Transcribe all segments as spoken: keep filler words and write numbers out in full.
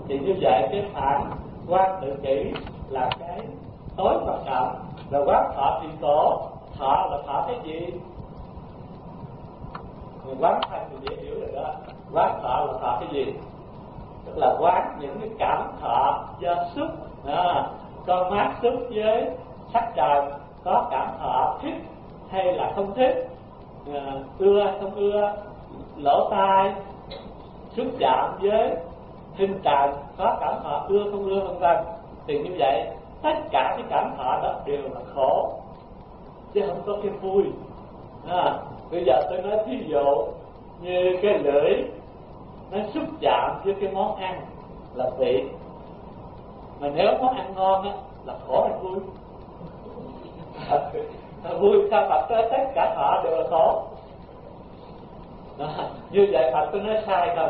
Thì như vậy cái phản quan tự kỷ là cái tối quan trọng. Rồi quán thọ thì khổ. Thọ là thọ cái gì? Người quán thanh thì dễ hiểu rồi đó. Quán thọ là thọ cái gì? Tức là quán những cái cảm thọ do xúc. À, con mắt xúc với sắc trần có cảm thọ thích hay là không thích, à, ưa không ưa. Lỗ tai xúc chạm với hình trần có cảm thọ ưa không ưa vân vân. Thì như vậy tất cả cái cảm thọ đó đều là khổ chứ không có cái vui. À, bây giờ tôi nói thí dụ như cái lưỡi nó xúc chạm với cái món ăn là vị, mà nếu món ăn ngon á là khổ hay vui? Vui sao Phật nói tất cả thọ đều là khổ? Đó, như vậy Phật tôi nói sai không?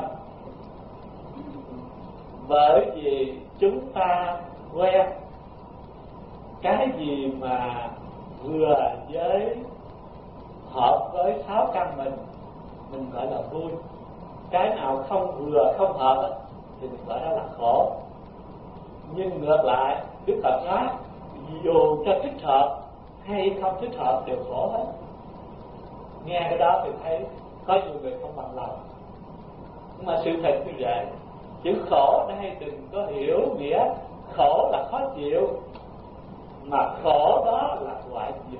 Bởi vì chúng ta quen cái gì mà vừa với hợp với sáu căn mình mình gọi là vui, cái nào không vừa không hợp thì mình gọi đó là khổ. Nhưng ngược lại Đức Phật nói dù cho thích hợp hay không thích hợp đều khổ hết. Nghe cái đó thì thấy có nhiều người không bằng lòng, nhưng mà sự thật như vậy. Chữ khổ đây đừng có hiểu nghĩa khổ là khó chịu, mà khổ đó là ngoại diệt.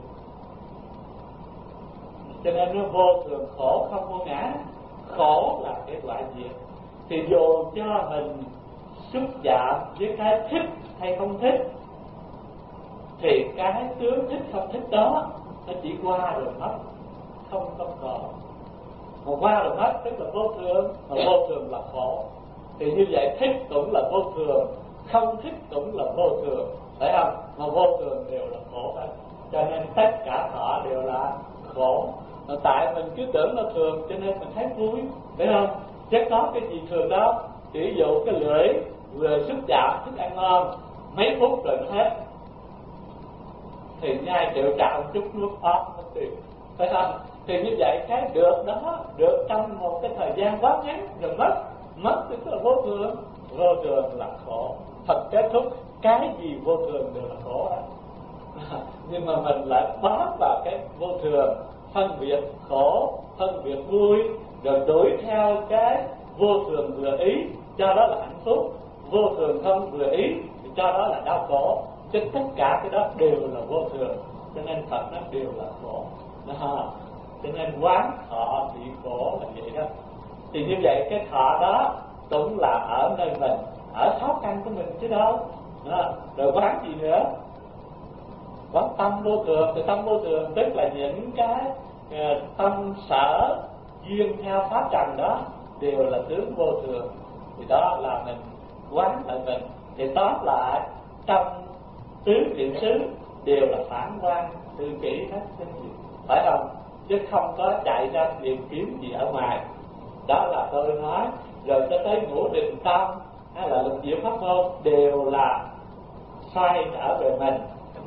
Cho nên nó vô thường khổ không vô ngã. Khổ là cái ngoại diệt. Thì dù cho mình xúc chạm với cái thích hay không thích, thì cái tướng thích không thích đó nó chỉ qua rồi mất, không có còn. Mà qua rồi mất tức là vô thường, mà vô thường là khổ. Thì như vậy thích cũng là vô thường, không thích cũng là vô thường, phải không? Mà vô thường đều là khổ hết. Cho nên tất cả thọ đều là khổ. Mà tại mình cứ tưởng là thường cho nên mình thấy vui, phải không? Chứ có cái gì thường đâu. Ví dụ cái lưỡi vừa xúc chạm thức ăn ngon, mấy phút rồi nó hết, thì nhai triệu trạo chút nước ớt mất tiền, phải không? Thì như vậy cái được đó được trong một cái thời gian quá ngắn rồi mất, mất tức là vô thường. Vô thường là khổ. Thật kết thúc cái gì vô thường đều là khổ đó. Nhưng mà mình lại bám vào cái vô thường, phân biệt khổ, phân biệt vui, rồi đuổi theo cái vô thường vừa ý, cho đó là hạnh phúc. Vô thường không vừa ý thì cho đó là đau khổ. Chứ tất cả cái đó đều là vô thường. Cho nên Phật nó đều là khổ đó. Cho nên quán thọ bị khổ là vậy đó. Thì như vậy cái thọ đó cũng là ở nơi mình, ở sáu căn của mình chứ đâu đó. Rồi quán gì nữa? Quán tâm vô thường. Thì tâm vô thường tức là những cái uh, tâm sở duyên theo pháp trần đó đều là tướng vô thường. Thì đó là mình quán lại mình. Thì tóm lại trong tứ niệm xứ đều là phản quan tự kỷ hết, phải không? Chứ không có chạy ra tìm kiếm gì ở ngoài. Đó là tôi nói. Rồi cho tới ngũ định tâm hay là lục diệu pháp môn đều là xoay trở về mình.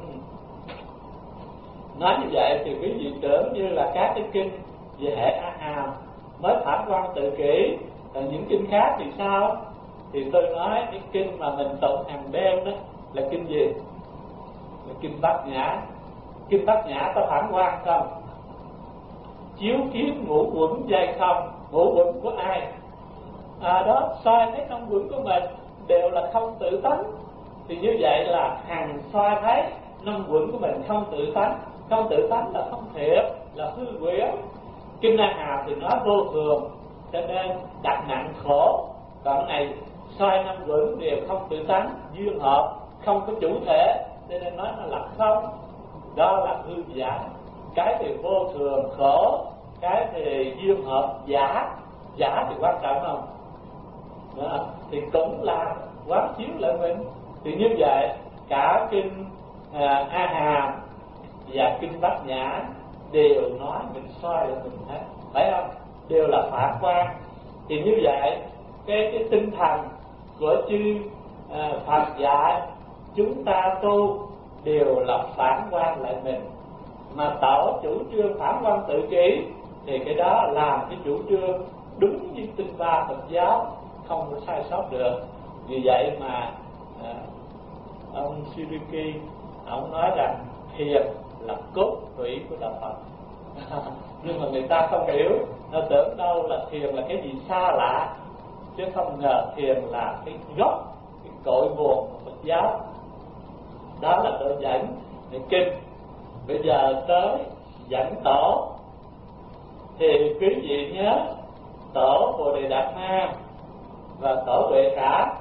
Nói như vậy thì quý vị tưởng như là các cái kinh về hệ A Hàm mới phản quan tự kỷ, còn những kinh khác thì sao? Thì tôi nói cái kinh mà mình tụng hàng đêm đó là kinh gì? Là kinh Bát Nhã. Kinh Bát Nhã có phản quan không? Chiếu kiến ngũ quẩn dây không? Ngũ quẩn của ai? À đó, soi thấy năm quẩn của mình đều là không tự tánh. Thì như vậy là hằng soi thấy năm quẩn của mình không tự tánh. Không tự tánh là không thiệt, là hư huyễn. Kinh A Hàm thì nói vô thường, cho nên đặt nặng khổ. Còn này soi năm quẩn đều không tự tánh, duyên hợp, không có chủ thể, cho nên nói nó là không. Đó là hư giả. Cái thì vô thường khổ, cái thì duyên hợp giả. Giả thì quan trọng không? Đó, thì cũng là quán chiếu lại mình. Thì như vậy cả kinh à, A Hàm và kinh Bát Nhã đều nói mình soi lại mình hết, phải không? Đều là phản quan. Thì như vậy cái cái tinh thần của chư à, Phật dạy chúng ta tu đều là phản quan lại mình. Mà tổ chủ trương phản quan tự kỷ thì cái đó làm cái chủ trương đúng như tinh hoa Phật giáo, không có sai sót được. Vì vậy mà à, ông Suzuki ông nói rằng thiền là cốt tủy của đạo Phật. Nhưng mà người ta không hiểu, nó tưởng đâu là thiền là cái gì xa lạ, chứ không ngờ thiền là cái gốc, cái cội nguồn của Phật giáo. Đó là tôi dẫn những kinh. Bây giờ tới dẫn tổ, thì quý vị nhớ tổ Bồ Đề Đạt Ma và tổ Huệ Cả.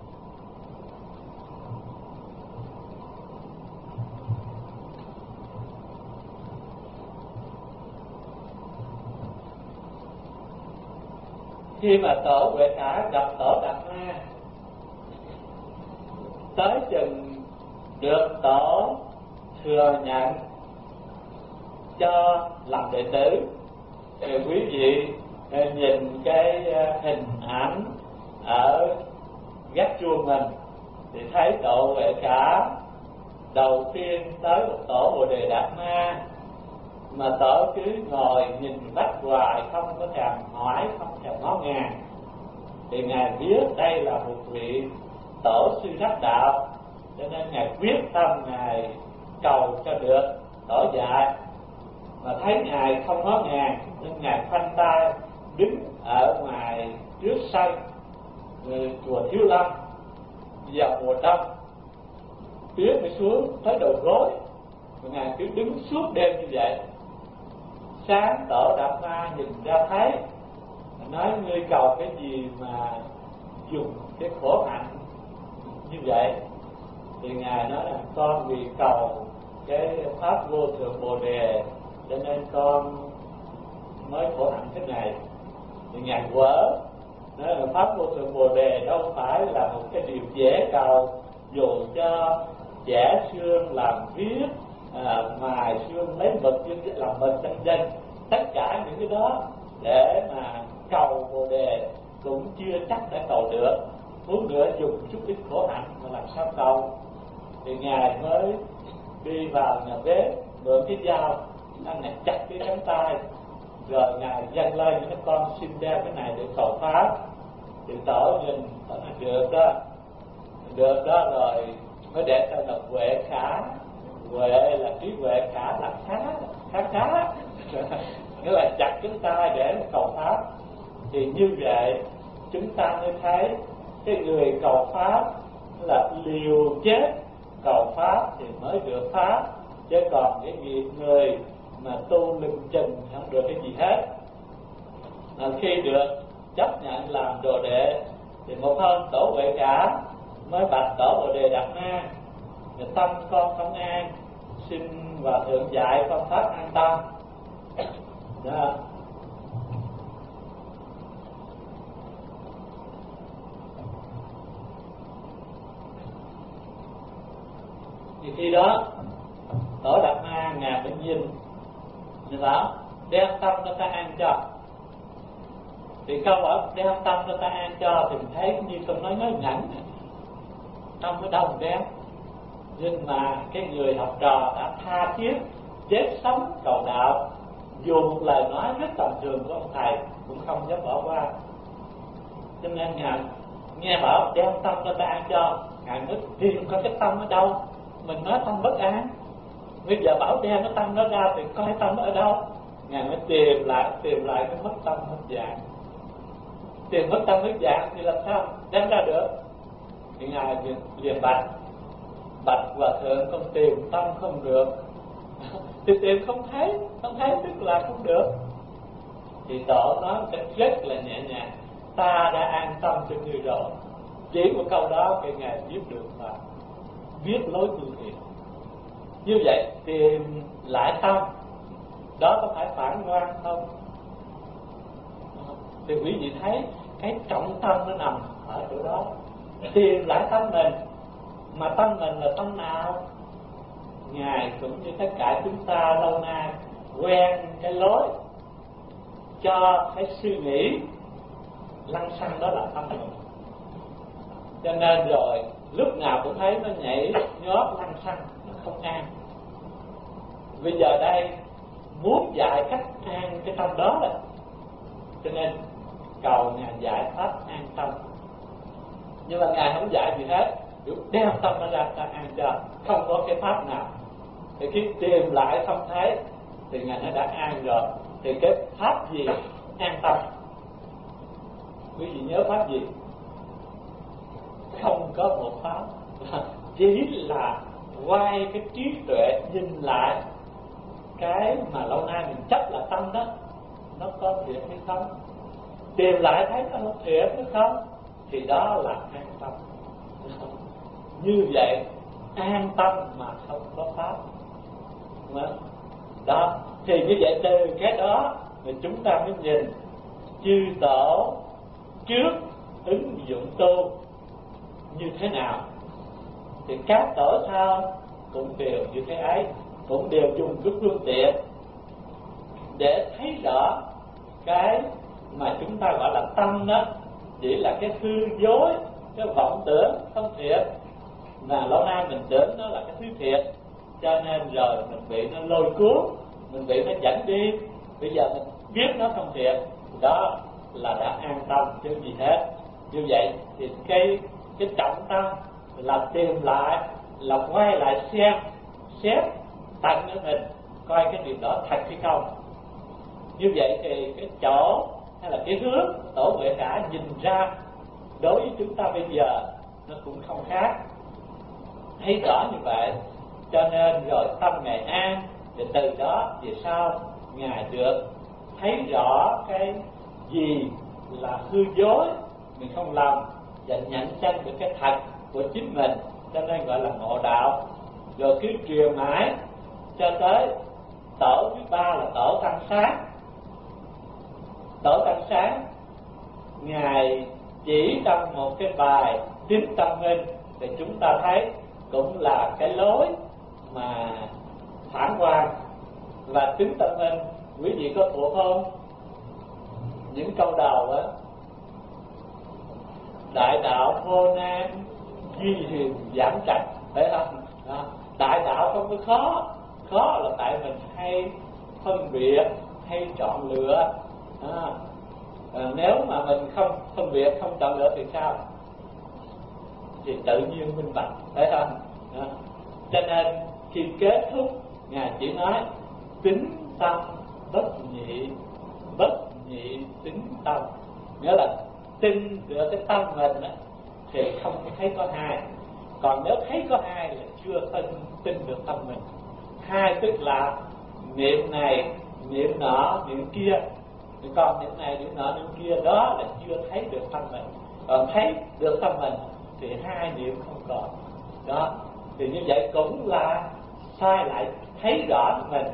Khi mà tổ Huệ Cả gặp tổ Đạt Ma, tới chừng được tổ thừa nhận cho làm đệ tử, thì quý vị nhìn cái hình ảnh ở gác chuông mình thì thấy tổ Huệ Cả đầu tiên tới một tổ Bồ Đề Đạt Ma, mà tổ cứ ngồi nhìn vách hoài, không có thèm hỏi, không thèm ngó ngàng. Thì ngài biết đây là một vị tổ sư đắc đạo, cho nên ngài quyết tâm ngài cầu cho được tổ dạy. Mà thấy ngài không ngó ngàng nên ngài khoanh tay đứng ở ngoài trước sân chùa Thiếu Lâm vào mùa đông, tuyết mới xuống tới đầu gối, và ngài cứ đứng suốt đêm như vậy. Sáng tổ Đạt Ma nhìn ra thấy, nói ngươi cầu cái gì mà dùng cái khổ hạnh như vậy? Thì ngài nói là con vì cầu cái pháp vô thượng Bồ Đề cho nên con mới khổ hạnh thế này. Thì ngài quở nói là pháp vô thượng Bồ Đề đâu phải là một cái điều dễ cầu, dù cho vẽ xương làm viết, à, mài xương lấy mực làm mực chân dân, tất cả những cái đó để mà cầu Bồ Đề cũng chưa chắc đã cầu được, muốn nữa dùng chút ít khổ hạnh mà làm sao cầu. Thì ngài mới đi vào nhà bếp mượn cái dao, anh này chặt cái cánh tay, rồi ngài dâng lên những con xin đeo cái này để cầu pháp. Thì tổ nhìn nói là được đó, được đó, rồi mới để tên là Huệ Khả. Huệ là trí huệ, khả là khá khá khá nghĩa là chặt cánh tay để mà cầu pháp. Thì như vậy chúng ta mới thấy cái người cầu pháp là liều chết cầu pháp thì mới được pháp, chứ còn cái việc người mà tu lưng chừng không được cái gì hết. À, khi được chấp nhận làm đồ đệ thì một hôm tổ Huệ Cả mới bạch tổ Bồ Đề Đạt Ma: tâm con không an, xin hòa thượng dạy con pháp an tâm. Đó. Thì khi đó tổ Đạt Ma ngài mới nhìn, người bảo đem tâm cho ta an cho. Thì câu ở đem tâm cho ta an cho thì mình thấy như câu nói ngớ ngẩn, tâm ở đâu đem. Nhưng mà cái người học trò đã tha thiết chết sống cầu đạo, dù một lời nói rất tầm thường của ông thầy cũng không dám bỏ qua. Cho nên ngài nghe bảo đem tâm cho ta an cho, ngài mới tìm coi cái tâm ở đâu. Mình nói tâm bất an, bây giờ bảo đem cái tâm nó ra thì coi tâm ở đâu. Ngài mới tìm lại tìm lại cái mất tâm mất dạng. Tìm mất tâm mất dạng thì làm sao đem ra được? Thì ngài liền, liền bạch bạch hòa thượng, con tìm tâm không được. Thì tìm không thấy, không thấy tức là không được. Thì tổ nói một cách rất là nhẹ nhàng: ta đã an tâm cho ngươi rồi. Chỉ một câu đó thì ngài viết được và viết lối tu thiền. Như vậy tìm lại tâm đó có phải phản ngoan không? Thì quý vị thấy cái trọng tâm nó nằm ở chỗ đó. Tìm lại tâm mình, mà tâm mình là tâm nào? Ngài cũng như tất cả chúng ta lâu nay quen cái lối cho cái suy nghĩ lăng xăng đó là tâm mình, cho nên rồi lúc nào cũng thấy nó nhảy nhót lăng xăng, nó không an. Bây giờ đây muốn dạy cách an cái tâm đó là, cho nên cầu Ngài giải pháp an tâm. Nhưng mà Ngài không dạy gì hết, cứ đem tâm nó ra ta an cho, không có cái pháp nào. Thì khi tìm lại không thấy thì Ngài nó đã an rồi. Thì cái pháp gì an tâm? Quý vị nhớ pháp gì? Không có một pháp, chỉ là quay cái trí tuệ nhìn lại cái mà lâu nay mình chấp là tâm đó, nó có thiệt hay không? Tìm lại thấy nó không thiệt hay không? Thì đó là an tâm. Như vậy an tâm mà không có pháp. Đó, thì như vậy từ cái đó thì chúng ta mới nhìn chư tổ trước ứng dụng tu như thế nào, thì các tổ sau cũng đều như thế ấy, cũng đều dùng cái phương tiện để thấy rõ cái mà chúng ta gọi là tâm đó chỉ là cái hư dối, cái vọng tưởng không thiệt, mà lâu nay mình tưởng nó là cái thứ thiệt, cho nên rồi mình bị nó lôi cuốn, mình bị nó dẫn đi. Bây giờ mình biết nó không thiệt, đó là đã an tâm chứ gì hết. Như vậy thì cái cái trọng tâm là tìm lại, là quay lại xem xét tận của mình coi cái điều đó thật hay không. Như vậy thì cái chỗ hay là cái hướng tổ huệ cả nhìn ra đối với chúng ta bây giờ nó cũng không khác, thấy rõ như vậy. Cho nên rồi tâm Ngài an, thì từ đó về sau Ngài được thấy rõ cái gì là hư dối mình không làm, và nhận chân được cái thật của chính mình, cho nên gọi là ngộ đạo. Rồi cứ truyền mãi cho tới tổ thứ ba là tổ tăng sáng. Tổ tăng sáng Ngài chỉ trong một cái bài Tín Tâm Minh thì chúng ta thấy cũng là cái lối mà phản quan. Và Tín Tâm Minh quý vị có thuộc không? Những câu đầu á: đại đạo vô nan duy hiền giảm trạch, phải không? Đó. Đại đạo không có khó, khó là tại mình hay phân biệt, hay chọn lựa. À, à, nếu mà mình không phân biệt, không chọn lựa thì sao? Thì tự nhiên minh bạch, phải không? À, cho nên khi kết thúc Ngài chỉ nói tính tâm bất nhị, bất nhị tính tâm, nghĩa là tin được cái tâm mình đó, thì không thấy có hai. Còn nếu thấy có hai là chưa tin, tin được tâm mình. Hai tức là niệm này, niệm nọ, niệm kia. Còn niệm này, niệm nọ, niệm kia đó là chưa thấy được tâm mình. Còn thấy được tâm mình thì hai niệm không còn. Đó, thì như vậy cũng là sai lại thấy rõ mình.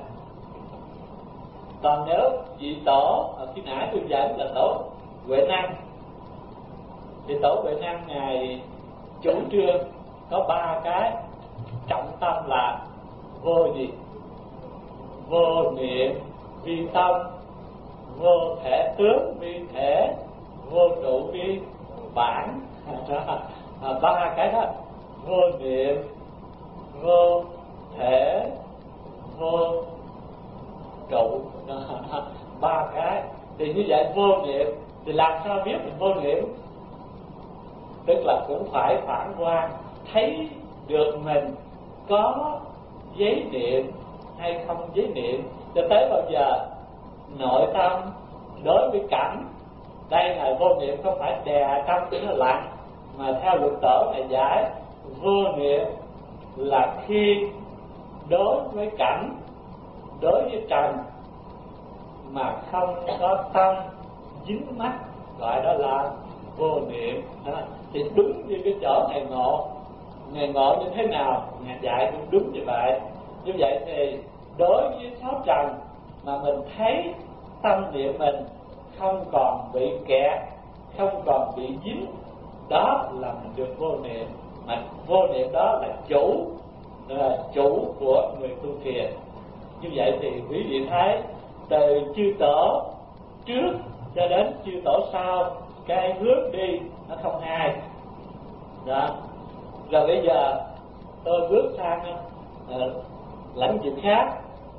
Còn nếu vị tổ khi nãy tôi dẫn là tổ Huệ Năng, thì tổ Huệ Năng Ngài chủ trương có ba cái trọng tâm là vô gì? Vô niệm vi tâm, vô thể tướng vi thể, vô trụ vi bản. À, ba cái đó: vô niệm, vô thể, vô trụ. Ba cái. Thì như vậy vô niệm thì làm sao biết mình vô niệm? Tức là cũng phải phản quan, thấy được mình có giấy niệm hay không giấy niệm. Cho tới bao giờ nội tâm đối với cảnh, đây là vô niệm không phải đè tâm cho nó lặng, mà theo luật tổ này giải vô niệm là khi đối với cảnh, đối với trần mà không có tâm dính mắc, gọi đó là vô niệm. Đó. Thì đúng như cái chỗ Ngài ngộ, Ngài ngộ như thế nào Ngài dạy cũng đúng như vậy. Như vậy thì đối với sáu trần mà mình thấy tâm niệm mình không còn bị kẹt, không còn bị dính, đó là mình được vô niệm. Mà vô niệm đó là chủ, là chủ của người tu thiền. Như vậy thì quý vị thấy từ chư tổ trước cho đến chư tổ sau, cái hướng đi nó không hai. Đó. Rồi bây giờ tôi bước sang uh, lãnh vực khác,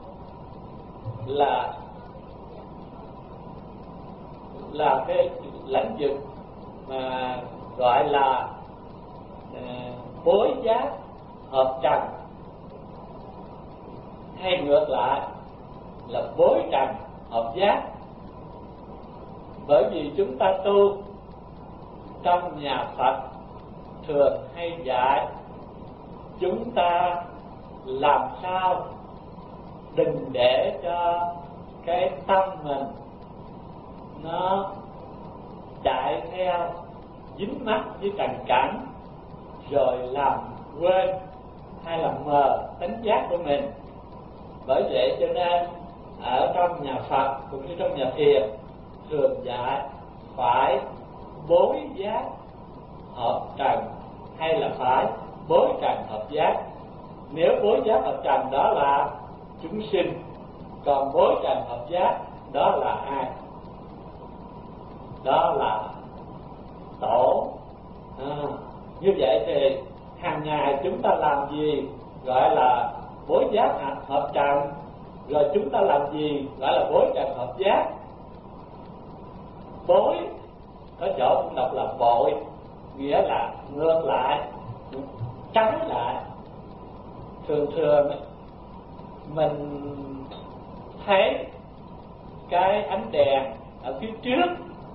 là là cái lãnh vực mà gọi là bối giác hợp trần, hay ngược lại là bối trần hợp giác. Bởi vì chúng ta tu trong nhà Phật thường hay dạy chúng ta làm sao đừng để cho cái tâm mình nó chạy theo dính mắc với trần cảnh, rồi làm quên hay làm mờ tánh giác của mình. Bởi vậy cho nên ở trong nhà Phật cũng như trong nhà thiền thường dạy phải bối giác hợp trần hay là phải bối trần hợp giác. Nếu bối giác hợp trần đó là chúng sinh, còn bối trần hợp giác đó là ai? Đó là tổ. À, như vậy thì hàng ngày chúng ta làm gì gọi là bối giác hợp trần, rồi chúng ta làm gì gọi là bối trần hợp giác. Bối có chỗ cũng đọc là bội, nghĩa là ngược lại, trái lại. Thường thường mình thấy cái ánh đèn ở phía trước,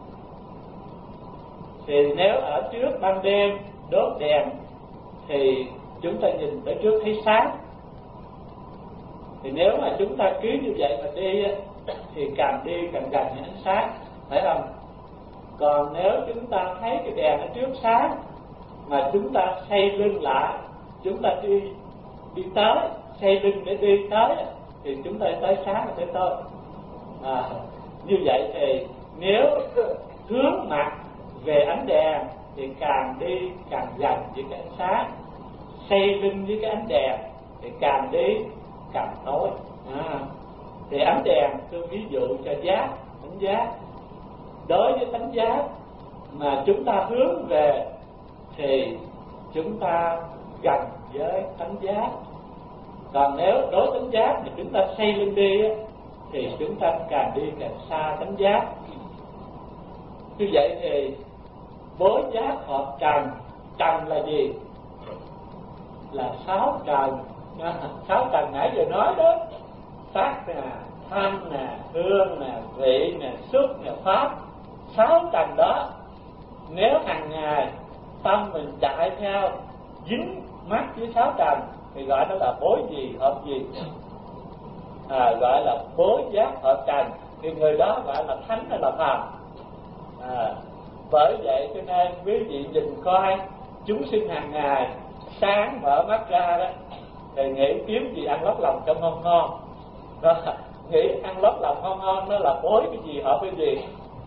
thì nếu ở trước ban đêm đốt đèn thì chúng ta nhìn tới trước thấy sáng. Thì nếu mà chúng ta cứ như vậy mà đi thì càng đi càng gần những ánh sáng, phải không? Còn nếu chúng ta thấy cái đèn ở trước sáng mà chúng ta xoay lưng lại, chúng ta đi đi tới, xoay lưng để đi tới thì chúng ta tới sáng và tới tối. À, như vậy thì nếu hướng mặt về ánh đèn thì càng đi càng gần với cái ánh sáng, xoay lưng với cái ánh đèn thì càng đi càng tối. À, thì ánh đèn tôi ví dụ cho giác, tánh giác. Đối với tánh giác mà chúng ta hướng về thì chúng ta gần với tánh giác. Còn nếu đối tánh giác mà chúng ta xoay lưng đi thì chúng ta càng đi càng xa tánh giác. Như vậy thì bối giác hợp trần. Trần là gì? Là sáu trần. Sáu trần nãy giờ nói đó: sắc nè, thanh nè, hương nè, vị nè, xúc nè, pháp. Sáu trần đó nếu hàng ngày tâm mình chạy theo dính mắc với sáu trần thì gọi nó là bối gì hợp gì, à, gọi là bối giác hợp trần. Thì người đó gọi là thánh hay là phàm. À, bởi vậy cho nên quý vị nhìn coi chúng sinh hàng ngày sáng mở mắt ra đó thì nghĩ kiếm gì ăn lót lòng cho ngon ngon đó, nghĩ ăn lót lòng ngon ngon nó là bối cái gì hợp cái gì.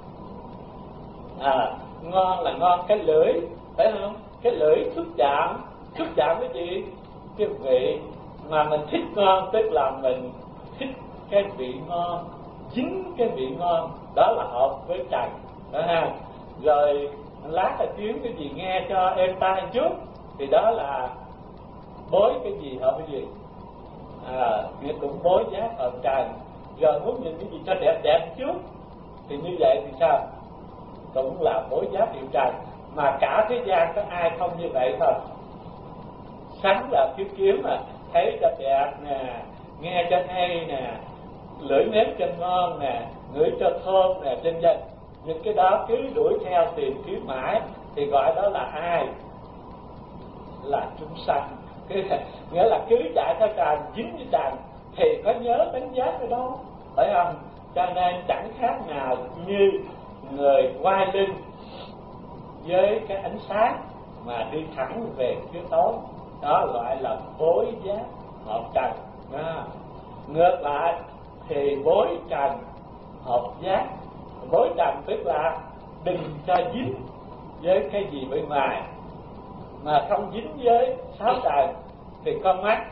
À, ngon là ngon cái lưỡi, phải không? Cái lưỡi xúc chạm, xúc chạm cái gì? Cái vị. Mà mình thích ngon tức là mình thích cái vị ngon, chính cái vị ngon đó là hợp với trần đó ha. Rồi lát là tiếng cái gì nghe cho êm tai chút thì đó là bối cái gì hợp cái gì. À, nghĩa cũng bối giác hợp trần. Rồi muốn nhìn cái gì cho đẹp đẹp chút thì như vậy thì sao? Cũng là bối giác hiệu trần. Mà cả thế gian có ai không như vậy thôi. Sáng là kiếm kiếm mà thấy cho đẹp nè, nghe cho hay nè, lưỡi nếm cho ngon nè, ngửi cho thơm nè, vân vân. Những cái đó cứ đuổi theo tìm kiếm mãi thì gọi đó là ai? Là chúng sanh. Nghĩa là cứ chạy theo trần, dính với trần thì có nhớ tánh giác ở đâu, phải không? Cho nên chẳng khác nào như người quay lưng với cái ánh sáng mà đi thẳng về phía tối. Đó gọi là bối giác hợp trần. À, ngược lại thì bối trần hợp giác. Bối trần tức là đừng cho dính với cái gì bên ngoài, mà không dính với sáu trần. Thì con mắt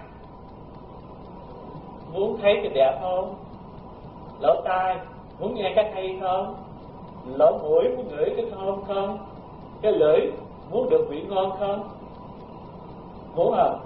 muốn thấy cái đẹp không? Lỗ tai muốn nghe cái hay không? Lỗ mũi muốn ngửi cái thơm không? Cái lưỡi muốn được vị ngon không? Muốn không?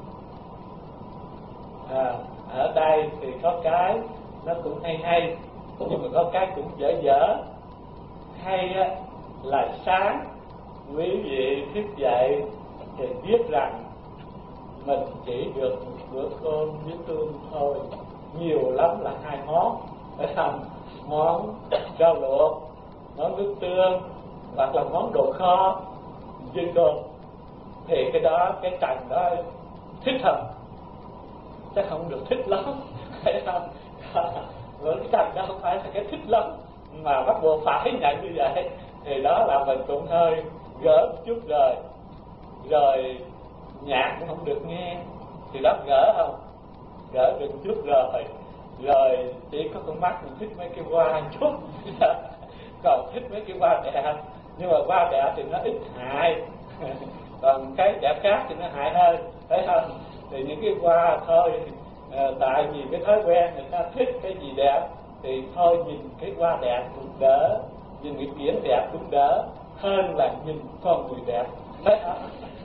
À, ở đây thì có cái nó cũng hay hay, nhưng mà có cái cũng dở dở. Hay là sáng quý vị thức dậy thì biết rằng mình chỉ được một bữa cơm với tương thôi, nhiều lắm là hai món, phải không? Món rau luộc, món nước tương, hoặc là món đồ kho với cơm. Thì cái đó, cái trần đó thích hơn, chắc không được thích lắm, phải không? Với cái trần đó không phải là cái thích lắm, mà bắt buộc phải nhận như vậy. Thì đó là mình cũng hơi gỡ một chút rồi. Rồi nhạc cũng không được nghe, thì đó gỡ không? Gỡ được một chút rồi. Rồi chỉ có con mắt mình thích mấy cái hoa một chút, còn thích mấy cái hoa đẹp, nhưng mà hoa đẹp thì nó ít hại, còn cái đẹp khác thì nó hại hơn, thấy không? Thì những cái hoa thôi, à, tại vì cái thói quen người ta thích cái gì đẹp thì thôi nhìn cái hoa đẹp cũng đỡ, nhìn cái kiển đẹp cũng đỡ hơn là nhìn con người đẹp, thấy không?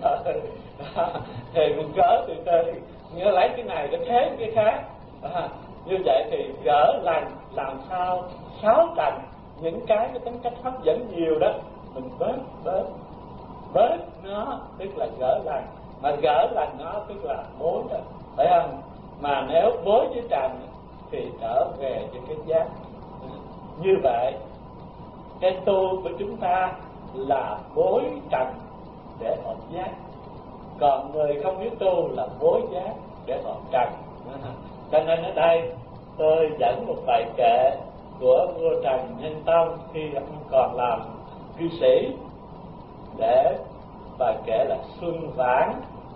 Thì mình gỡ từ từ, nhớ lấy cái này để thế cái khác. À, như vậy thì gỡ lành làm sao sáu trần những cái cái tính cách hấp dẫn nhiều đó mình bớt bớt bớt nó, tức là gỡ lành. Mà gỡ lành nó tức là bối đó, phải không? Mà nếu bối với trần thì trở về với cái giác. Như vậy cái tu của chúng ta là bối trần để hợp giác, còn người không biết tu là bối giác để hợp trần. Cho nên ở đây tôi dẫn một bài kệ của vua Trần Nhân Tông khi ông còn làm cư sĩ, để bài kệ là Xuân Vãn.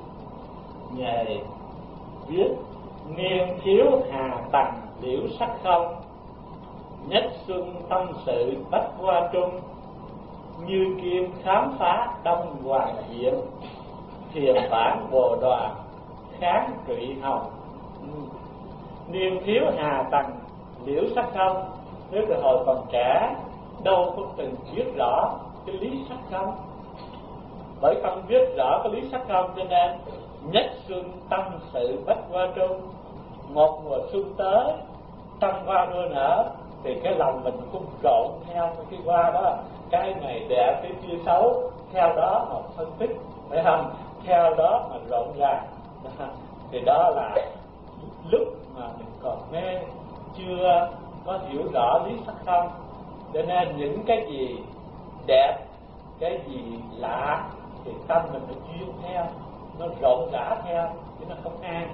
Ngày viết: niên thiếu hà tầng liễu sắc không, nhất xuân tâm sự bách hoa trung, như kim khám phá đông hoàng diện, thiền bản bồ đoàn kháng trụy hồng. Niên thiếu hà tầng liễu sắc không, tức là hồi còn trẻ đâu có từng biết rõ cái lý sắc không. Bởi không biết rõ cái lý sắc không cho nên nhất xuân tâm sự bách hoa trung, một mùa xuân tới trăm hoa đua nở thì cái lòng mình cũng rộn theo cái hoa đó, cái này đẹp cái kia xấu, theo đó mà phân tích, phải không? Theo đó mà rộn ràng. Thì đó là lúc mà mình còn mê, chưa có hiểu rõ lý sắc không, cho nên những cái gì đẹp, cái gì lạ thì tâm mình phải chuyên theo, nó rộn rã theo chứ nó không an.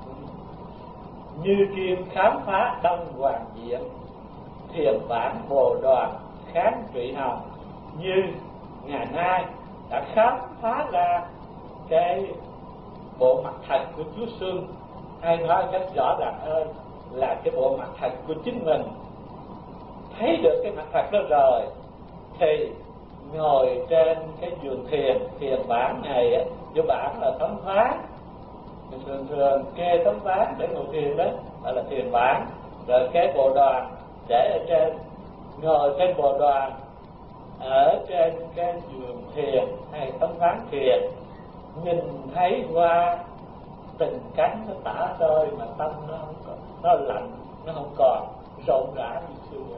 Như kim khám phá đông hoàng diện, thiền bản bồ đoàn kháng trụy hồng. Như ngày nay đã khám phá ra cái bộ mặt thật của Chúa Xuân, hay nói cách rõ ràng hơn là cái bộ mặt thật của chính mình. Thấy được cái mặt thật đó rồi thì ngồi trên cái giường thiền, thiền bản này, vô bản là tấm ván, thường thường kê tấm ván để ngồi thiền đó, gọi là thiền bản. Rồi cái bồ đoàn để ở trên, ngồi trên bồ đoàn ở trên cái giường thiền hay tấm ván thiền, nhìn thấy qua tình cánh nó tả tơi mà tâm nó không còn, nó lạnh, nó không còn rộn rã như xưa.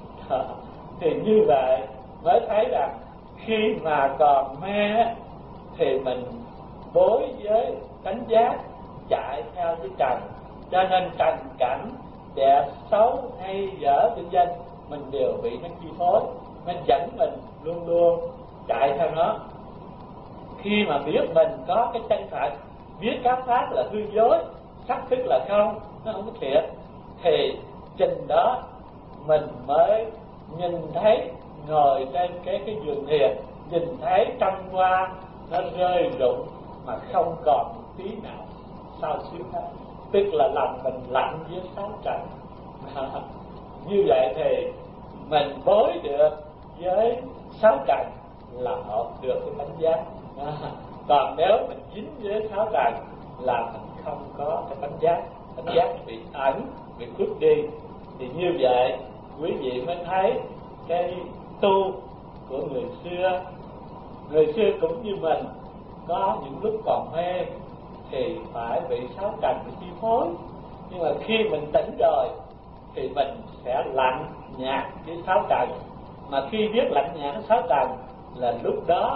Thì như vậy mới thấy rằng khi mà còn mê thì mình bối với tánh giác, chạy theo cái trần, cho nên trần cảnh đẹp xấu hay dở vinh danh mình đều bị nó chi phối, nó dẫn mình luôn luôn chạy theo nó. Khi mà biết mình có cái chân thật, biết các pháp là hư dối, sắc thức là không, nó không có thiệt, thì trình đó mình mới nhìn thấy, ngồi trên cái cái giường thiền, nhìn thấy trăm hoa nó rơi rụng mà không còn một tí nào sao xuyến hết, tức là lòng mình lạnh với sáu trần. Như vậy thì mình bối được với sáu trần là hợp được cái tánh giác. Còn nếu mình dính với sáu trần là mình không có cái tánh giác, tánh giác bị ẩn, bị khuất đi. Thì như vậy quý vị mới thấy cái tu của người xưa. Người xưa cũng như mình, có những lúc còn mê thì phải bị sáu trần bị chi phối, nhưng mà khi mình tỉnh rồi thì mình sẽ lạnh nhạt với sáu trần. Mà khi biết lạnh nhạt với sáu trần là lúc đó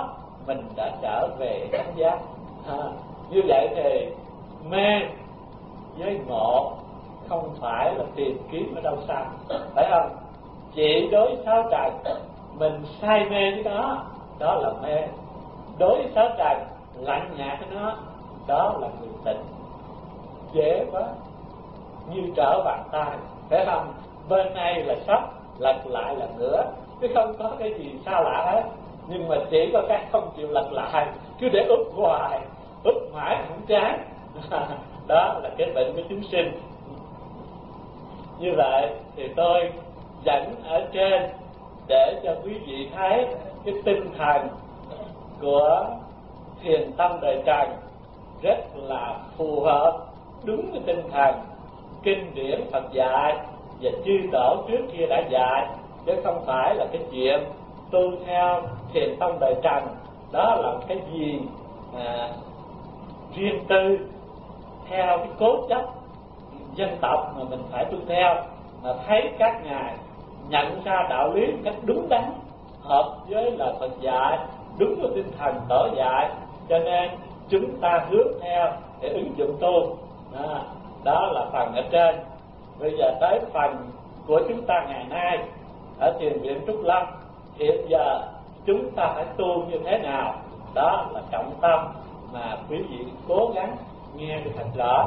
mình đã trở về chánh giác. À, như vậy thì mê với ngộ không phải là tìm kiếm ở đâu xa, phải không? Chỉ đối sáu trần mình say mê với nó, đó là mê. Đối với sáu trần lạnh nhạt với nó, đó là người tịnh. Dễ quá, như trở bàn tay, phải không? Bên này là sắp, lật lại là ngửa, chứ không có cái gì xa lạ hết. Nhưng mà chỉ có cái không chịu lật lại, cứ để úp hoài, úp mãi không chán. Đó là cái bệnh của chúng sinh. Như vậy thì tôi dẫn ở trên để cho quý vị thấy cái tinh thần của thiền tâm đời trần rất là phù hợp, đúng cái tinh thần kinh điển Phật dạy và chư tổ trước kia đã dạy, chứ không phải là cái chuyện tu theo thiền tông đời trần đó là cái gì à, riêng tư theo cái cốt chất dân tộc mà mình phải tu theo. Mà thấy các ngài nhận ra đạo lý một cách đúng đắn, hợp với lời Phật dạy, đúng với tinh thần tổ dạy, cho nên chúng ta hướng theo để ứng dụng tu. Đó, đó là phần ở trên. Bây giờ tới phần của chúng ta ngày nay ở thiền viện Trúc Lâm. Hiện giờ chúng ta phải tu như thế nào? Đó là trọng tâm mà quý vị cố gắng nghe được thật rõ.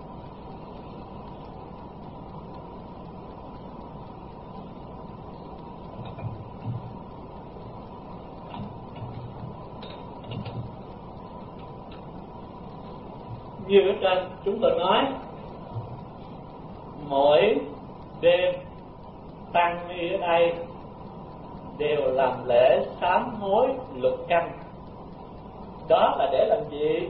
Như ở trên chúng tôi nói, mỗi đêm tăng ni ở đây đều làm lễ sám hối lục căn. Đó là để làm gì?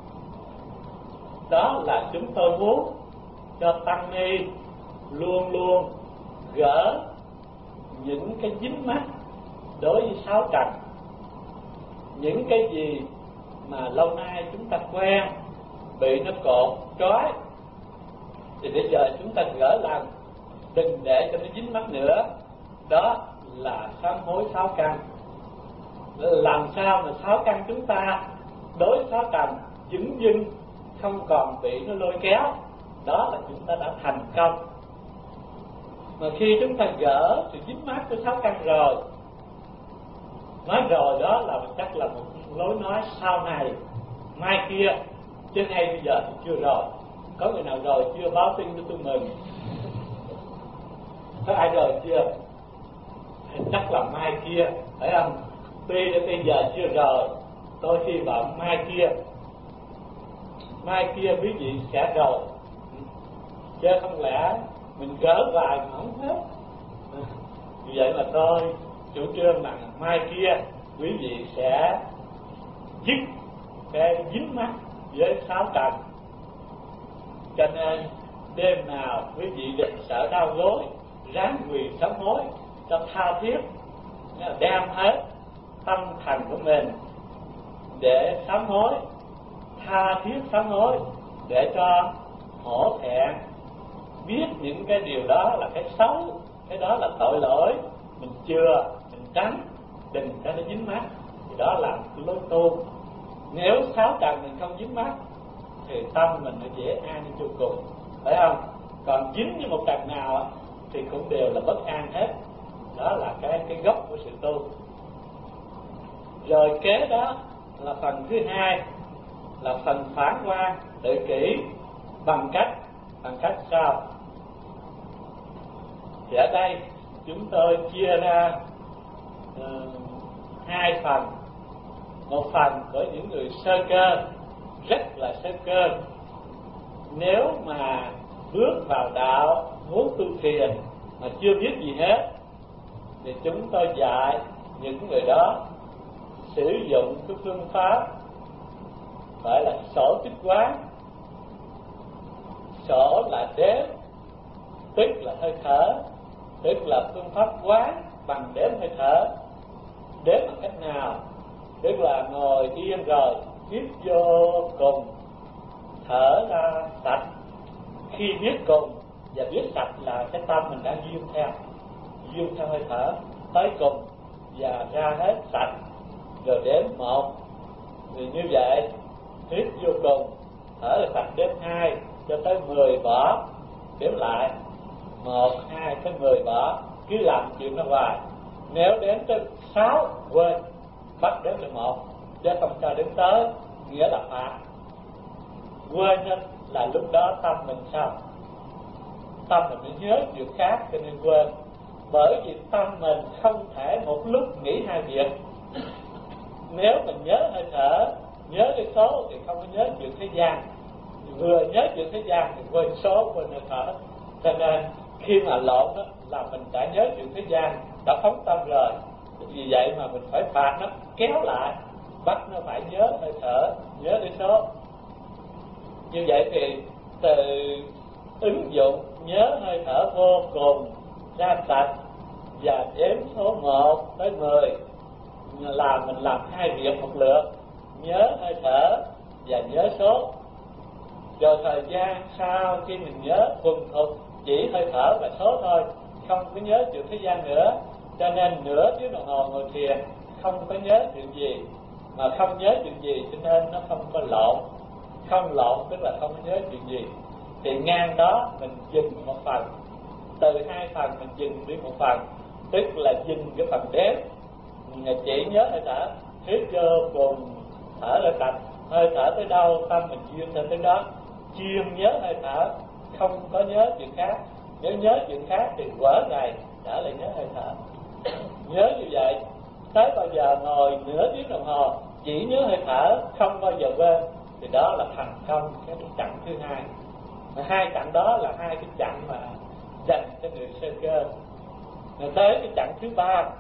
Đó là chúng tôi muốn cho tăng ni luôn luôn gỡ những cái dính mắc đối với sáu trần. Những cái gì mà lâu nay chúng ta quen bị nó cột trói thì bây giờ chúng ta gỡ lần, đừng để cho nó dính mắc nữa. Đó là sám hối sáu căn. Làm sao mà sáu căn chúng ta đối sáu trần vững dưng, không còn bị nó lôi kéo, đó là chúng ta đã thành công. Mà khi chúng ta gỡ sự dính mắc của sáu căn rồi, nói rồi đó là chắc là một lối nói sau này, mai kia, chứ ngay bây giờ thì chưa rồi. Có người nào rồi chưa báo tin cho tôi mừng? Có ai rồi chưa? Chắc là mai kia, phải không? Tuy đến bây giờ chưa rồi, tôi hy vọng mai kia, mai kia quý vị sẽ rồi. Chứ không lẽ mình gỡ vài mà không hết. Vì vậy mà tôi chủ trương rằng mai kia quý vị sẽ dứt cái dính mắc với sáu trần. Cho nên đêm nào quý vị đừng sợ đau gối, ráng quỳ sám hối cho tha thiết, đem hết tâm thần của mình để sám hối, tha thiết sám hối, để cho hổ thẹn, biết những cái điều đó là cái xấu, cái đó là tội lỗi, mình chừa, mình tránh, đừng cho nó dính mắc. Thì đó là cái lối tu. Nếu sáu trần mình không dính mắc thì tâm mình nó dễ an vô cùng, phải không? Còn dính với một trần nào thì cũng đều là bất an hết. Đó là cái cái gốc của sự tu. Rồi kế đó là phần thứ hai, là phần phán quan tự kỷ. Bằng cách bằng cách sao? Thì ở đây chúng tôi chia ra uh, hai phần. Một phần của những người sơ cơ, rất là sơ cơ. Nếu mà bước vào đạo muốn tu thiền mà chưa biết gì hết, thì chúng tôi dạy những người đó sử dụng cái phương pháp gọi là sổ tích quán. Sổ là đếm, tích là hơi thở, tức là phương pháp quán bằng đếm hơi thở. Đếm bằng cách nào? Tức là ngồi yên rồi hít vô cùng, thở ra sạch. Khi biết cùng và biết sạch là cái tâm mình đang duyên theo, duyên theo hơi thở tới cùng và ra hết sạch. rồi đếm một. Thì như vậy hít vô cùng, thở là sạch, đếm hai cho tới mười bỏ, đếm lại một hai tới mười bỏ, cứ làm chuyện nó hoài. Nếu đếm tới sáu quên, bắt đếm là một chứ không cho đếm tới, nghĩa là phạt. Quên là lúc đó tâm mình sao? Tâm mình mới nhớ chuyện khác cho nên quên. Bởi vì tâm mình không thể một lúc nghĩ hai việc. Nếu mình nhớ hơi thở, nhớ cái số thì không có nhớ chuyện thế gian. Vừa nhớ chuyện thế gian thì quên số, quên hơi thở. Cho nên khi mà lộn đó là mình đã nhớ chuyện thế gian, đã phóng tâm rồi. Vì vậy mà mình phải phạt nó, kéo lại, bắt nó phải nhớ hơi thở, nhớ cái số. Như vậy thì từ ứng dụng nhớ hơi thở vô cùng ra sạch và đếm số một tới mười là mình làm hai việc một lượt, nhớ hơi thở và nhớ số. Rồi thời gian sau khi mình nhớ thuần thục chỉ hơi thở và số thôi, không có nhớ chuyện thế gian nữa. Cho nên nửa tiếng đồng hồ ngồi thiền không có nhớ chuyện gì, mà không nhớ chuyện gì cho nên nó không có lộn. Không lộn tức là không có nhớ chuyện gì. Thì ngang đó mình dừng một phần, từ hai phần mình dừng đi một phần, tức là dừng cái phần đếm, chỉ nhớ hơi thở, hít vô cùng, thở lên sạch, hơi thở tới đâu tâm mình duyên tới đó, chuyên nhớ hơi thở, không có nhớ chuyện khác. Nếu nhớ chuyện khác thì quở ngày trở lại nhớ hơi thở. Nhớ như vậy tới bao giờ ngồi nửa tiếng đồng hồ chỉ nhớ hơi thở, không bao giờ quên, thì đó là thành công cái chặng thứ hai. Mà hai chặng đó là hai cái chặng mà dành cho người sơ cơ. Rồi tới cái chặng thứ ba,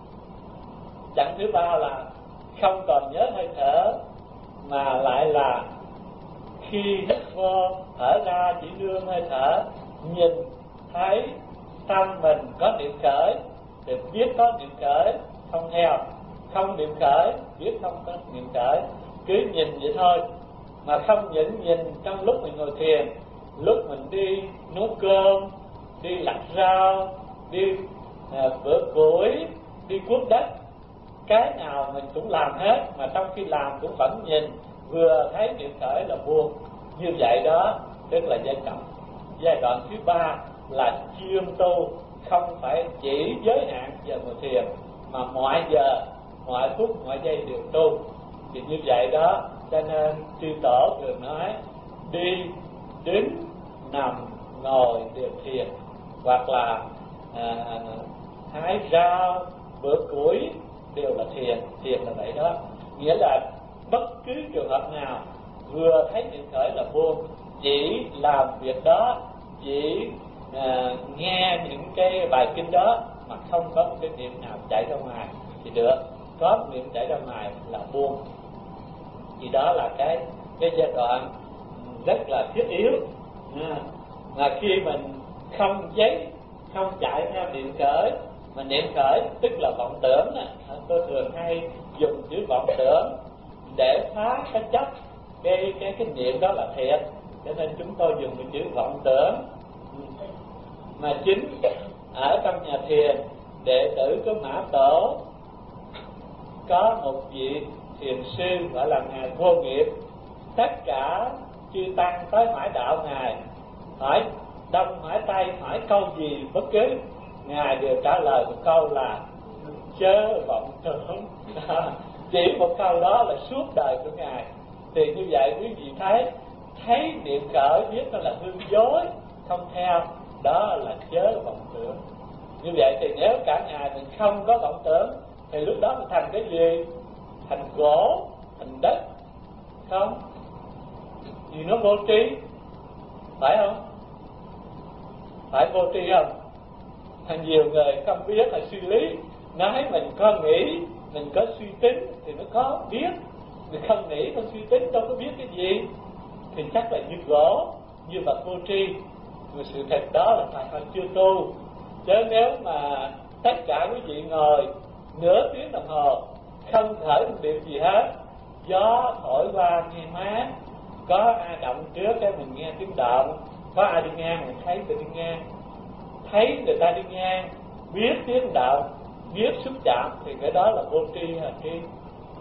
chặng thứ ba là không còn nhớ hơi thở, mà lại là khi hít vô thở ra chỉ nương hơi thở, nhìn thấy tâm mình có niệm khởi thì biết có niệm khởi, không theo, không niệm khởi biết không có niệm khởi, cứ nhìn vậy thôi. Mà không những nhìn trong lúc mình ngồi thiền, lúc mình đi nấu cơm, đi lặt rau, đi à, bữa củi, đi cuốc đất, cái nào mình cũng làm hết, mà trong khi làm cũng vẫn nhìn, vừa thấy niệm khởi là buông. Như vậy đó tức là giai đoạn giai đoạn thứ ba là chuyên tu, không phải chỉ giới hạn giờ ngồi thiền, mà mọi giờ, mọi phút, mọi giây đều tu. Thì như vậy đó, cho nên chư tổ thường nói đi, đứng, nằm, ngồi đều thiền, hoặc là à, hái rau, bữa củi đều là thiền. Thiền là vậy đó, nghĩa là bất cứ trường hợp nào vừa thấy niệm khởi là buông, chỉ làm việc đó, chỉ à, nghe những cái bài kinh đó mà không có một cái niệm nào chạy ra ngoài thì được. Có một niệm chạy ra ngoài là buông. Thì đó là cái cái giai đoạn rất là thiết yếu. À, mà khi mình không giấy, không chạy theo niệm khởi, mà niệm khởi tức là vọng tưởng. Tôi thường hay dùng chữ vọng tưởng để phá cái chấp cái cái cái niệm đó là thiệt, cho nên chúng tôi dùng cái chữ vọng tưởng. Mà chính ở trong nhà thiền, đệ tử của Mã Tổ có một vị thiền sư gọi là ngài Vô Nghiệp. Tất cả chư tăng tới hỏi đạo ngài, hỏi đông hỏi tây, hỏi câu gì bất cứ, ngài đều trả lời một câu là chớ vọng tưởng. Chỉ một câu đó là suốt đời của ngài. Thì như vậy quý vị thấy, thấy niệm khởi biết nó là hư dối, không theo, đó là chớ vọng tưởng. Như vậy thì nếu cả ngày mình không có vọng tưởng thì lúc đó mình thành cái gì? Thành gỗ, thành đất, không? Vì nó vô tri, phải không? Phải vô tri không? Thành nhiều người không biết là suy lý, nói mình có nghĩ, mình có suy tính thì nó có biết, mình không nghĩ, không suy tính đâu có biết cái gì, thì chắc là như gỗ, như vật vô tri. Mà sự thật đó là phải họ chưa tu. Chứ nếu mà tất cả quý vị ngồi nửa tiếng đồng hồ không khởi một điều gì hết, gió thổi qua nghe mát, có ai động trước cái mình nghe tiếng động, có ai đi ngang mình thấy người đi ngang, thấy người ta đi ngang, biết tiếng động, biết xúc chạm, thì cái đó là vô tri hành tri.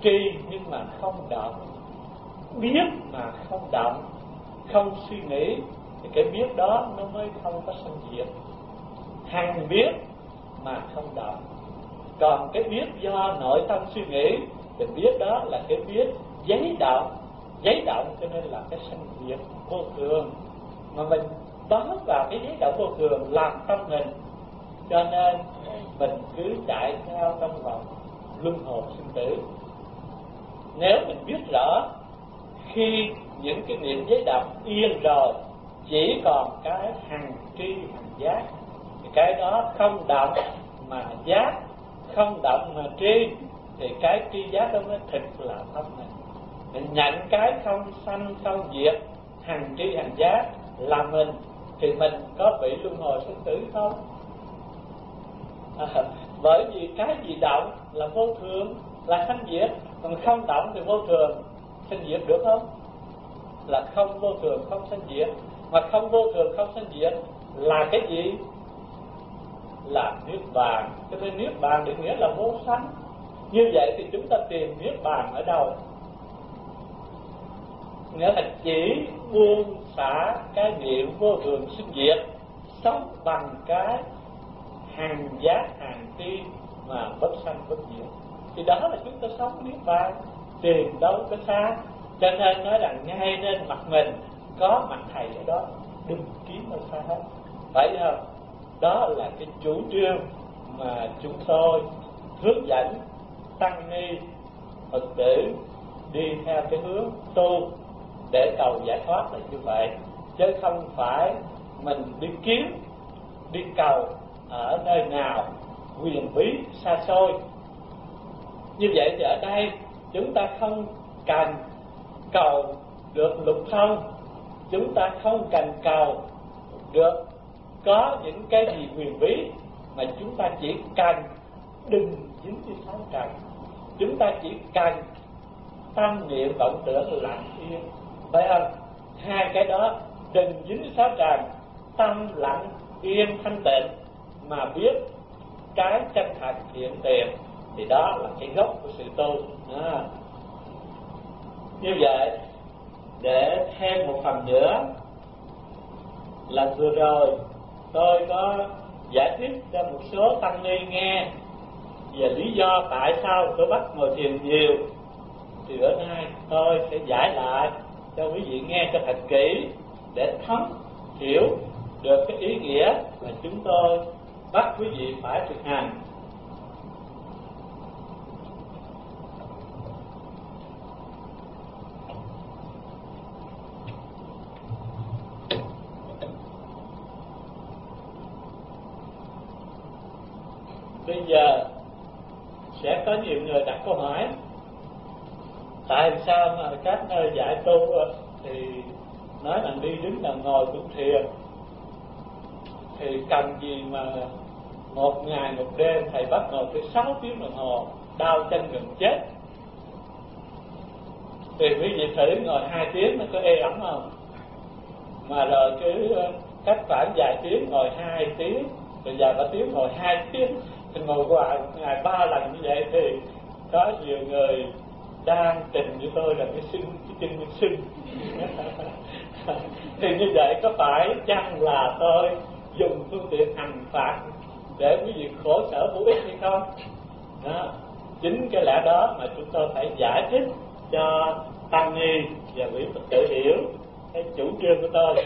tri nhưng mà không động, biết mà không động, không suy nghĩ, thì cái biết đó nó mới không có sanh diệt. Hằng biết mà không động. Còn cái biết do nội tâm suy nghĩ thì biết đó là cái biết giấy động. Giấy động cho nên là cái sanh diệt vô thường. Mà mình bám vào cái giấy động vô thường làm tâm mình, cho nên mình cứ chạy theo trong vòng luân hồi sinh tử. Nếu mình biết rõ khi những cái niệm giấy động yên rồi, chỉ còn cái hằng tri hằng giác, thì cái đó không động mà giác, không động mà tri, thì cái tri giác đó mới thực là tâm mình. Mình nhận cái không sanh không diệt, hằng tri hằng giác là mình, thì mình có bị luân hồi sinh tử không? À, bởi vì cái gì động là vô thường, là sanh diệt, còn không động thì vô thường, sanh diệt được không? Là không vô thường không sanh diệt. Mà không vô thường không sanh diệt là cái gì? Là niết bàn. Cho nên niết bàn định nghĩa là vô sanh. Như vậy thì chúng ta tìm niết bàn ở đâu? Nghĩa là chỉ buông xả cái niệm vô thường sinh diệt, sống bằng cái hằng giác hằng tri mà bất sanh bất diệt, thì đó là chúng ta sống niết bàn. Tìm đâu có xa. Cho nên nói rằng ngay trên mặt mình có mặt thầy ở đó, đừng kiếm đâu xa hết, phải không? Đó là cái chủ trương mà chúng tôi hướng dẫn tăng ni Phật tử đi theo cái hướng tu để cầu giải thoát là như vậy, chứ không phải mình đi kiếm, đi cầu ở nơi nào huyền bí xa xôi. Như vậy thì ở đây chúng ta không cần cầu được lục thông, chúng ta không cần cầu được có những cái gì huyền bí, mà chúng ta chỉ cần đừng dính với sáu trần. Chúng ta chỉ cần tâm niệm vọng tưởng lặng yên, phải không? Hai cái đó, đừng dính với sáu trần, tâm lặng yên thanh tịnh mà biết cái chân thật hiện tiền, thì đó là cái gốc của sự tu. À, như vậy để thêm một phần nữa là vừa rồi tôi có giải thích cho một số tăng ni nghe về lý do tại sao tôi bắt ngồi thiền nhiều, thì bữa nay tôi sẽ giải lại cho quý vị nghe cho thật kỹ để thấm hiểu được cái ý nghĩa mà chúng tôi bắt quý vị phải thực hành. Bây giờ sẽ có nhiều người đặt câu hỏi: tại sao mà các nơi dạy tu thì nói là đi đứng là ngồi cũng thiền, thì cần gì mà một ngày một đêm thầy bắt ngồi tới sáu tiếng đồng hồ, đau chân gần chết? Thì quý vị thử ngồi hai tiếng nó có ê ẩm không? Mà rồi cứ cách khoảng vài tiếng ngồi hai tiếng, rồi vài ba tiếng ngồi hai tiếng, thì ngồi hoài một ngày ba lần như vậy thì có nhiều người đang trình với tôi là cái sưng, cái chân cái sưng. Thì như vậy có phải chăng là tôi dùng phương tiện hành phạt để quý vị khổ sở vô ích hay không? Đó. Chính cái lẽ đó mà chúng tôi phải giải thích cho tăng ni và quý Phật tử hiểu cái chủ trương của tôi.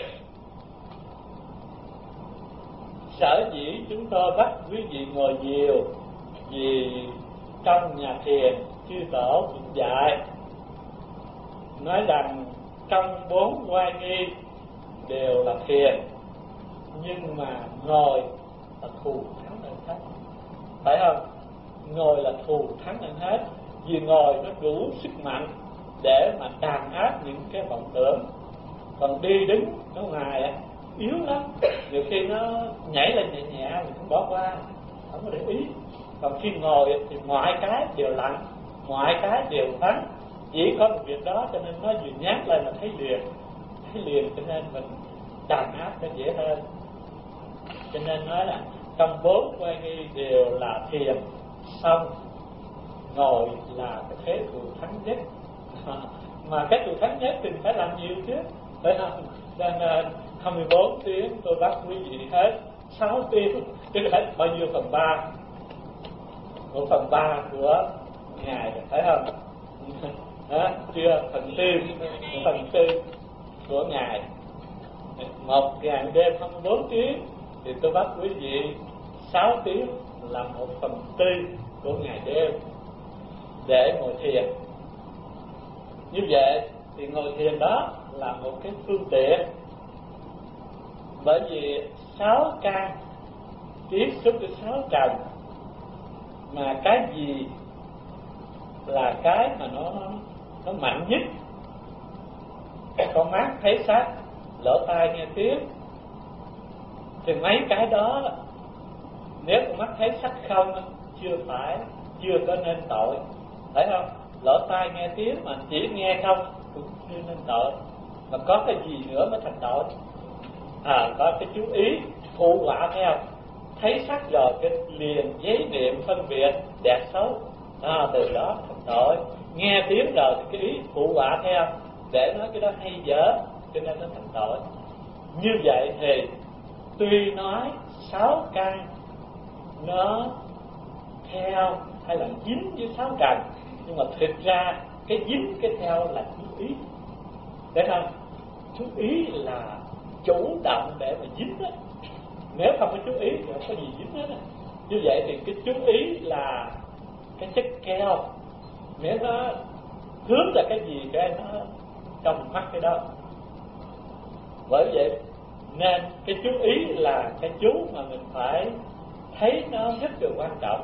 Sở dĩ chúng tôi bắt quý vị ngồi nhiều vì trong nhà thiền chư tổ cũng dạy nói rằng trong bốn oai nghi đều là thiền, nhưng mà ngồi là thù thắng hơn hết, phải không? Ngồi là thù thắng hơn hết, vì ngồi nó đủ sức mạnh để mà đàn áp những cái vọng tưởng. Còn đi đứng ở ngoài yếu lắm, nhiều khi nó nhảy lên nhẹ nhẹ mình cũng bỏ qua, không có để ý. Còn khi ngồi thì mọi cái đều lặng, mọi cái đều thắng, chỉ có một việc đó, cho nên nó vừa nhát lên là thấy liền, thấy liền, cho nên mình đàn áp nó dễ hơn. Cho nên nói là trong bốn oai nghi đều là thiền, xong ngồi là cái thế thù thắng nhất. Mà cái thù thắng nhất thì phải làm nhiều chứ, phải không? Nên hai mươi bốn tiếng tôi bắt quý vị hết sáu tiếng, tức là bao nhiêu phần ba, một phần ba của ngày, phải không? Đó, chưa phần tư, một phần tư của ngày. Một ngày đêm hai mươi bốn tiếng thì tôi bắt quý vị sáu tiếng là một phần tư của ngày đêm để ngồi thiền. Như vậy thì ngồi thiền đó là một cái phương tiện, bởi vì sáu căn tiếp xúc với sáu trần, mà cái gì là cái mà nó nó mạnh nhất? Con mắt thấy sắc, lỗ tai nghe tiếng, thì mấy cái đó nếu con mắt thấy sắc không chưa phải, chưa có nên tội, phải không? Lỗ tai nghe tiếng mà chỉ nghe không cũng chưa nên tội. Mà có cái gì nữa mới thành tội? À, có cái chú ý phụ họa theo, thấy sắc rồi cái liền giấy niệm phân biệt đẹp xấu, à, từ đó thành tội. Nghe tiếng rồi thì cái ý phụ họa theo để nói cái đó hay dở, cho nên nó thành tội. Như vậy thì tuy nói sáu căn nó theo hay là dính với sáu trần, nhưng mà thực ra cái dính cái theo là chú ý, để không? Chú ý là chủ động để mà dính đó. Nếu không có chú ý thì không có gì dính hết. Như vậy thì cái chú ý là cái chất keo, nếu nó hướng ra cái gì cái nó trong mắt cái đó. Bởi vậy nên cái chú ý là cái chú mà mình phải thấy nó rất là quan trọng.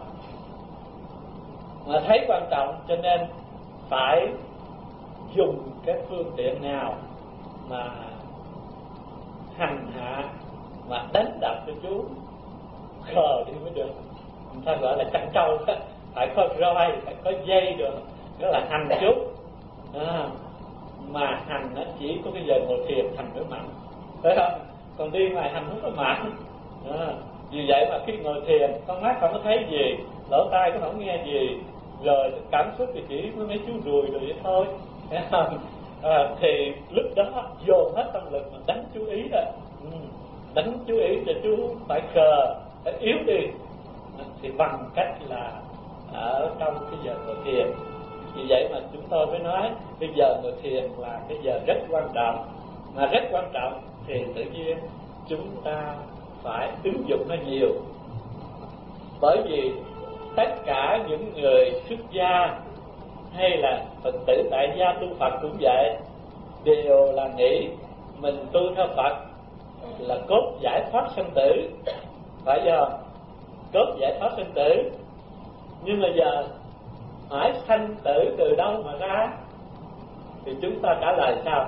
Mà thấy quan trọng cho nên phải dùng cái phương tiện nào mà hành hạ, mà đánh đập cho chú khờ đi mới được. Người ta gọi là chăn trâu, phải có roi, phải có dây được, đó là hành chú. À, mà hành nó chỉ có cái giờ ngồi thiền hành mới mạnh, phải không? Còn đi ngoài hành không có mạnh. À, vì vậy mà khi ngồi thiền con mắt không có thấy gì, lỗ tai cũng không nghe gì, rồi cảm xúc thì chỉ có mấy chú ruồi rồi vậy thôi, phải không? À, thì lúc đó dồn hết tâm lực mà đánh chú ý rồi, ừ. đánh chú ý cho chú phải khờ, phải yếu đi, thì bằng cách là ở trong cái giờ ngồi thiền. Vì vậy mà chúng tôi mới nói cái giờ ngồi thiền là cái giờ rất quan trọng, mà rất quan trọng thì tự nhiên chúng ta phải ứng dụng nó nhiều. Bởi vì tất cả những người xuất gia hay là Phật tử tại gia tu Phật cũng vậy, đều là nghĩ mình tu theo Phật là cốt giải thoát sanh tử, phải không? Cốt giải thoát sanh tử. Nhưng mà giờ hỏi sanh tử từ đâu mà ra, thì chúng ta trả lời sao?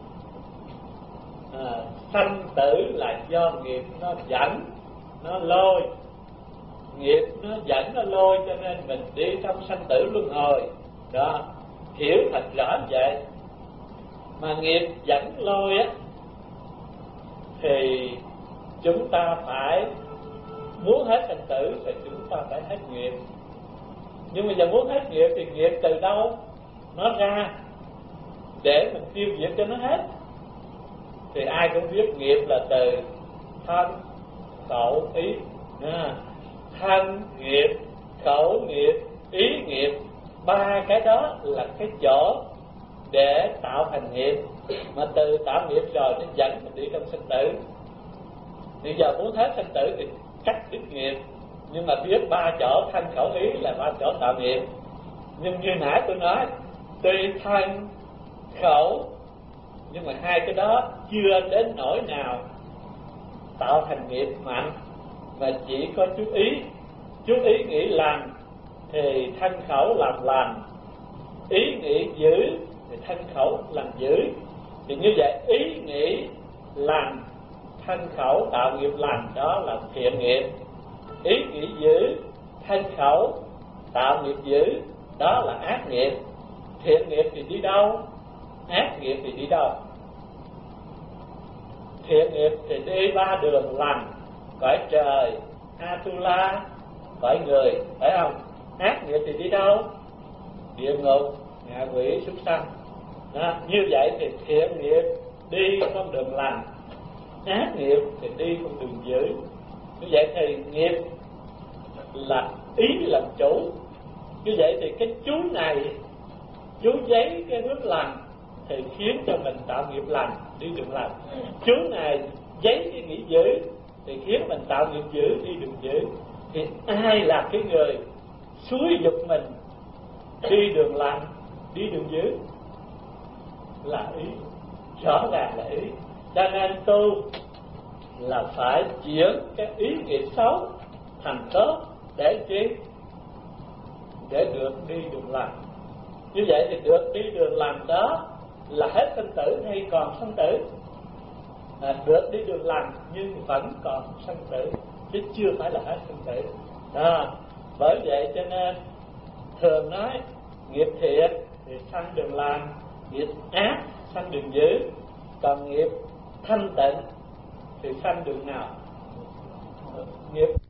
À, sanh tử là do nghiệp nó dẫn, nó lôi. Nghiệp nó dẫn, nó lôi, cho nên mình đi trong sanh tử luân hồi. Đó, hiểu thật rõ vậy. Mà nghiệp dẫn lôi á, thì chúng ta phải muốn hết sanh tử thì chúng ta phải hết nghiệp. Nhưng mà giờ muốn hết nghiệp thì nghiệp từ đâu nó ra để mình tiêu diệt cho nó hết? Thì ai cũng biết nghiệp là từ thân, khẩu, ý. À, thân nghiệp, khẩu nghiệp, ý nghiệp, ba cái đó là cái chỗ để tạo thành nghiệp. Mà từ tạo nghiệp rồi nó dẫn mình đi trong sanh tử. Bây giờ muốn hết sanh tử thì cắt đứt nghiệp. Nhưng mà biết ba chỗ thân khẩu ý là ba chỗ tạo nghiệp. Nhưng như nãy tôi nói, tuy thân khẩu, nhưng mà hai cái đó chưa đến nỗi nào tạo thành nghiệp mạnh, mà chỉ có chú ý. Chú ý nghĩ lành thì thân khẩu làm lành, ý nghĩ dữ thì thân khẩu làm dữ. Thì như vậy ý nghĩ lành, thân khẩu tạo nghiệp lành, đó là thiện nghiệp. Ý nghĩ dữ, thân khẩu tạo nghiệp dữ, đó là ác nghiệp. Thiện nghiệp thì đi đâu? Ác nghiệp thì đi đâu? Thiện nghiệp thì đi ba đường lành, cõi trời, Atula, cõi người, phải không? Ác nghiệp thì đi đâu? địa ngục, ngạ quỷ, súc sanh. Đó, như vậy thì thiện nghiệp đi con đường lành, ác nghiệp thì đi con đường dữ. Như vậy thì nghiệp là ý làm chủ. Như vậy thì cái chú này, chú giấy cái hướng lành thì khiến cho mình tạo nghiệp lành, đi đường lành. Chú này giấy cái nghĩ dữ thì khiến mình tạo nghiệp dữ, đi đường dữ. Thì ai là cái người xúi dục mình đi đường lành, đi đường dữ? Là ý, rõ ràng là ý. Cho nên tu là phải chuyển cái ý nghiệp xấu thành tốt để chi? Để được đi đường lành. Như vậy thì được đi đường lành đó là hết sinh tử hay còn sanh tử? À, được đi đường lành nhưng vẫn còn sanh tử, chứ chưa phải là hết sinh tử. Đó. Bởi vậy cho nên thường nói nghiệp thiện thì sanh đường lành, nghiệp ác sanh đường dữ, còn nghiệp thanh tịnh thì sanh đường nào? Nghiệp